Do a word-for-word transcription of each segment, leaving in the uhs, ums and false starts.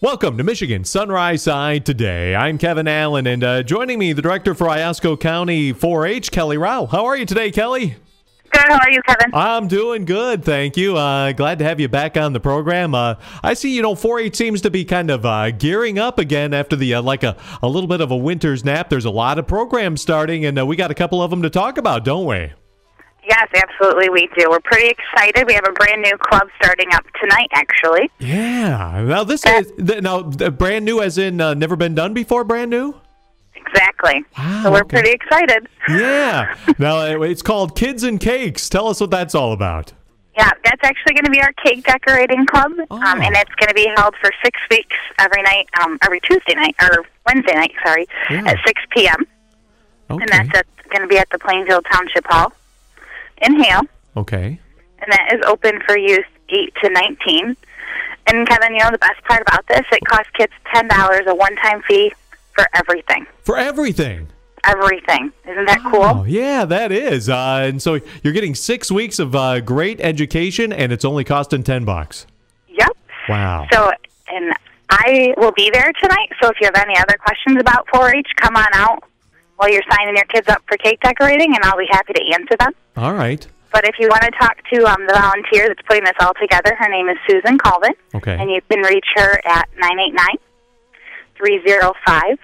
Welcome to Michigan Sunrise Side Today. I'm Kevin Allen, and uh, joining me, the director for Iosco County four H, Kelly Rao. How are you today, Kelly? Good. How are you, Kevin? I'm doing good, thank you. Uh, glad to have you back on the program. Uh, I see, you know, four H seems to be kind of uh, gearing up again after the uh, like a, a little bit of a winter's nap. There's a lot of programs starting, and uh, we got a couple of them to talk about, don't we? Yes, absolutely we do. We're pretty excited. We have a brand new club starting up tonight, actually. Yeah. Now, this is now brand new as in uh, never been done before, brand new? Exactly. Wow, so we're okay. pretty excited. Yeah. Now, it's called Kids and Cakes. Tell us what that's all about. Yeah, that's actually going to be our cake decorating club, Oh. um, and it's going to be held for six weeks every night, um, every Tuesday night, or Wednesday night, sorry, Yeah. at six p.m. Okay. And that's going to be at the Plainfield Township Hall in Hale. Okay. And that is open for youth eight to nineteen. And, Kevin, you know the best part about this? It costs kids ten dollars, a one-time fee for everything. For everything. Everything. Isn't that cool? Oh, yeah, that is. Uh, and so you're getting six weeks of uh, great education, and it's only costing ten bucks. Yep. Wow. So, and I will be there tonight, so if you have any other questions about four H, come on out while you're signing your kids up for cake decorating, and I'll be happy to answer them. All right. But if you want to talk to um, the volunteer that's putting this all together, her name is Susan Colvin. Okay. And you can reach her at nine eight nine, three oh five,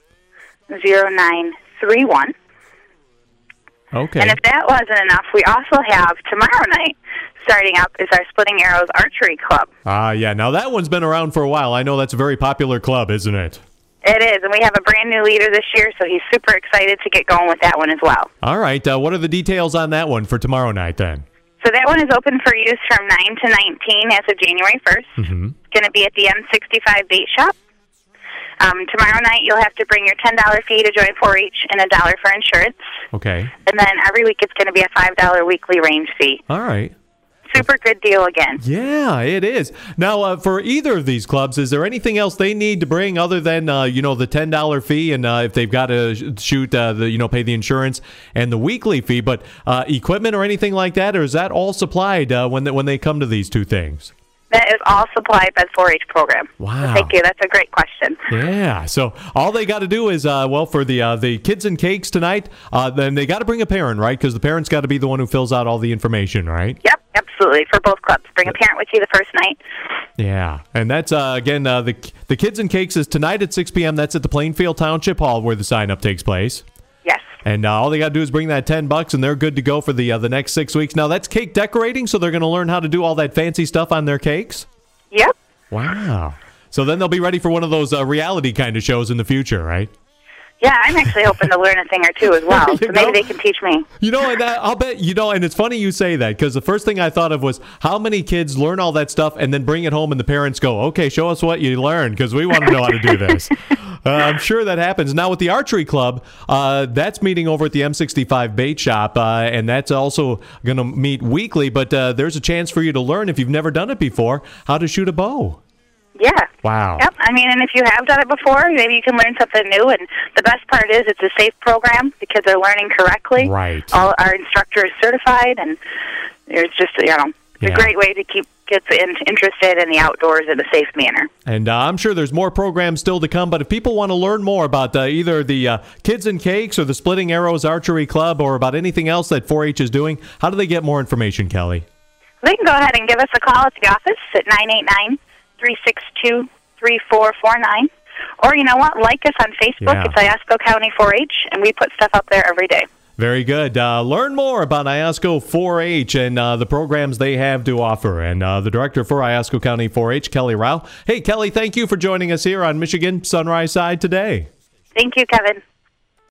oh nine three one. Okay. And if that wasn't enough, we also have tomorrow night, starting up, is our Splitting Arrows Archery Club. Ah, yeah. Now, that one's been around for a while. I know that's a very popular club, isn't it? It is, and we have a brand new leader this year, so he's super excited to get going with that one as well. All right. Uh, what are the details on that one for tomorrow night, then? So that one is open for use from nine to nineteen as of January first. Mm-hmm. It's going to be at the M sixty-five Bait Shop. Um, tomorrow night, you'll have to bring your ten dollars fee to join four H and a dollar for insurance. Okay. And then every week, it's going to be a five dollars weekly range fee. All right. Super good deal again. Yeah, it is. Now, uh, for either of these clubs, is there anything else they need to bring other than, uh, you know, the ten dollars fee and uh, if they've got to sh- shoot, uh, the you know, pay the insurance and the weekly fee, but uh, equipment or anything like that, or is that all supplied uh, when, they, when they come to these two things? That is all supplied by the four H program. Wow. So thank you. That's a great question. Yeah, so all they got to do is, uh, well, for the uh, the kids and cakes tonight, uh, then they got to bring a parent, right? Because the parent's got to be the one who fills out all the information, right? Yep, absolutely, for both clubs. Bring a parent with you the first night. Yeah, and that's, uh, again, uh, the the kids and cakes is tonight at six p.m. That's at the Plainfield Township Hall where the sign-up takes place. Yes. And uh, all they got to do is bring that ten bucks, and they're good to go for the uh, the next six weeks. Now, that's cake decorating, so they're going to learn how to do all that fancy stuff on their cakes? Yep. Wow. So then they'll be ready for one of those uh, reality kind of shows in the future, right? Yeah, I'm actually hoping to learn a thing or two as well. You So know? maybe they can teach me. You know, and I- I'll bet, you know, and it's funny you say that, because the first thing I thought of was how many kids learn all that stuff and then bring it home and the parents go, okay, show us what you learned, because we want to know how to do this. uh, I'm sure that happens. Now, with the archery club, uh, that's meeting over at the M sixty-five Bait Shop, uh, and that's also going to meet weekly, but uh, there's a chance for you to learn, if you've never done it before, how to shoot a bow. Yeah. Wow. Yep. I mean, and if you have done it before, maybe you can learn something new. And the best part is it's a safe program because they're learning correctly. Right. All our instructor is certified, and there's just, you know, it's Yeah. a great way to keep kids in, interested in the outdoors in a safe manner. And uh, I'm sure there's more programs still to come, but if people want to learn more about uh, either the uh, Kids and Cakes or the Splitting Arrows Archery Club or about anything else that four H is doing, how do they get more information, Kelly? They can go ahead and give us a call at the office at nine eight nine, three six two, three four four nine. Or, you know what, like us on Facebook. Yeah. It's Iosco County four H, and we put stuff up there every day. Very good. Uh, learn more about Iosco four H and uh, the programs they have to offer. And uh, the director for Iosco County four H, Kelly Rao. Hey, Kelly, thank you for joining us here on Michigan Sunrise Side today. Thank you, Kevin.